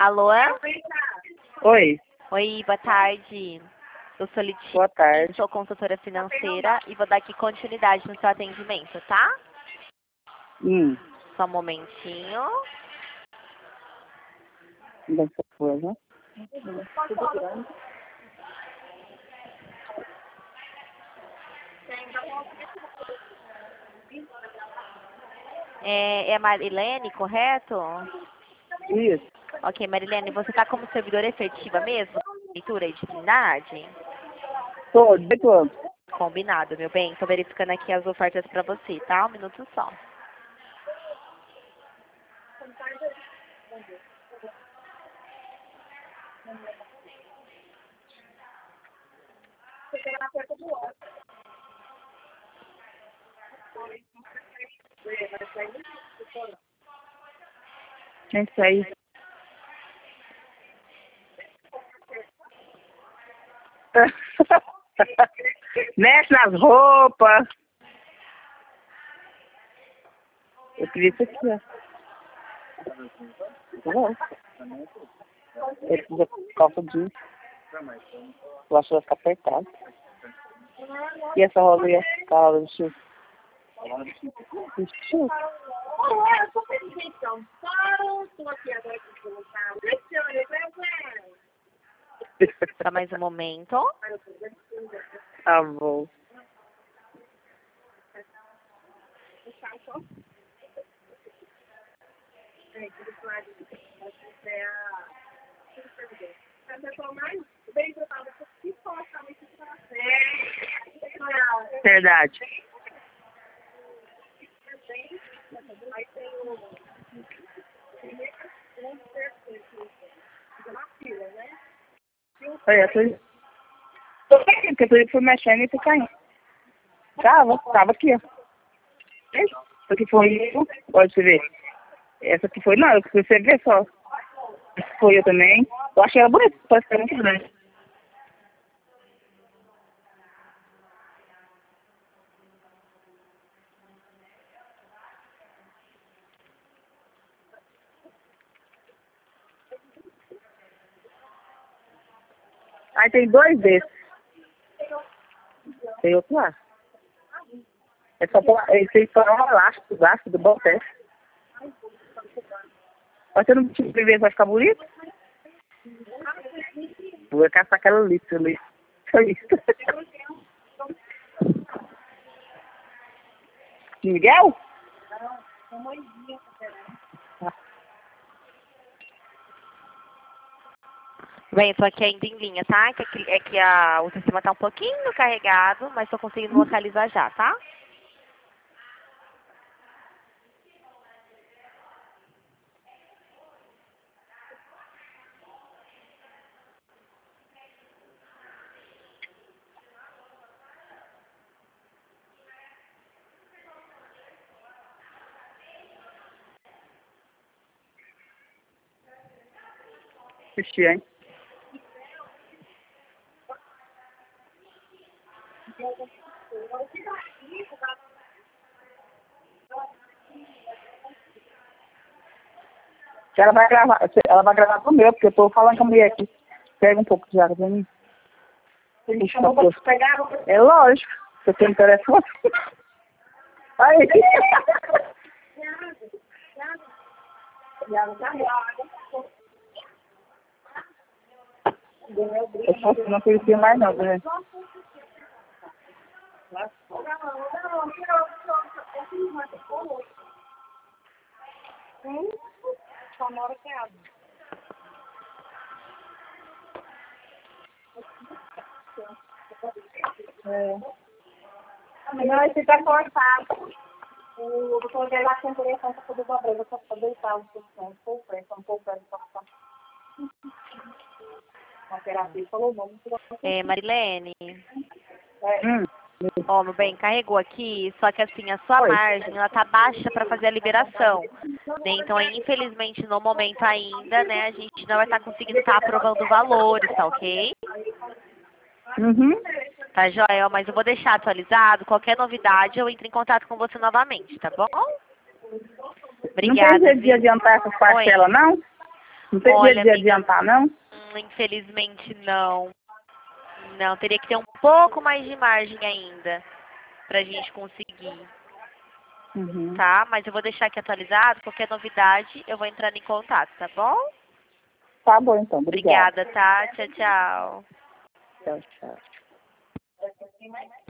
Alô? Oi, Oi, boa tarde. Eu sou Letícia, boa tarde. sou consultora financeira e vou dar aqui continuidade no seu atendimento, tá? Só um momentinho. Dessa coisa. É a Marilene, correto? Isso. Ok, Marilene, você está como servidora efetiva mesmo? Prefeitura aí de Trindade? Tô, 18 anos. Combinado, meu bem. Tô verificando aqui as ofertas pra você, tá? Um minuto só. Quem que é isso? Mexe nas roupas. Eu queria isso aqui, ó. Não. Ele precisa calça jeans. Eu acho que vai ficar apertado. E essa rosa aí, essa rosa do Chico? Chico? Só mais um momento. Tá bom. Verdade. Olha, tô aqui, porque tu fui mexendo e tu caindo. Tava aqui, ó. Essa aqui foi eu, pode você ver. Essa aqui foi, não, você vê só. Essa foi eu também. Eu achei ela bonita, parece que é muito grande. Aí tem dois desses. Tem outro lá. É só pôr, esse aí só é um elástico do bom teste. Mas você não precisa ver, vai ficar bonito? Vou caçar aquela lista ali. Só isso. Miguel? Bem, tô aqui ainda em linha, tá? É que o sistema tá um pouquinho carregado, mas tô conseguindo localizar já, tá? Assisti, hein? Ela vai gravar pro meu, porque eu tô falando com a mulher aqui. Pega um pouco de água pra mim. É lógico, você tem telefone. Aí. Eu não conhecia mais não, né? Não, esse tá cortado. O doutor veio lá com telefone para poder dobrar, eu só deitar o telefone, um pouco para cortar. A terapia falou, não. Marilene. Ó, meu bem, carregou aqui, só que assim, a sua margem, ela tá baixa para fazer a liberação. Né? Então, aí, infelizmente, no momento ainda, né, a gente não vai estar conseguindo estar aprovando valores, tá ok? Tá, Joel? Mas eu vou deixar atualizado. Qualquer novidade, eu entro em contato com você novamente, tá bom? Obrigada. Não tem jeito de adiantar essas parcelas, não? Não tem Olha, jeito de amiga, adiantar, não? infelizmente não. Não, teria que ter um pouco mais de margem ainda pra gente conseguir, Uhum. tá? Mas eu vou deixar aqui atualizado, qualquer novidade eu vou entrando em contato, tá bom? Tá bom, então. Obrigada. Obrigada, tá? Tchau, tchau. Tchau, tchau.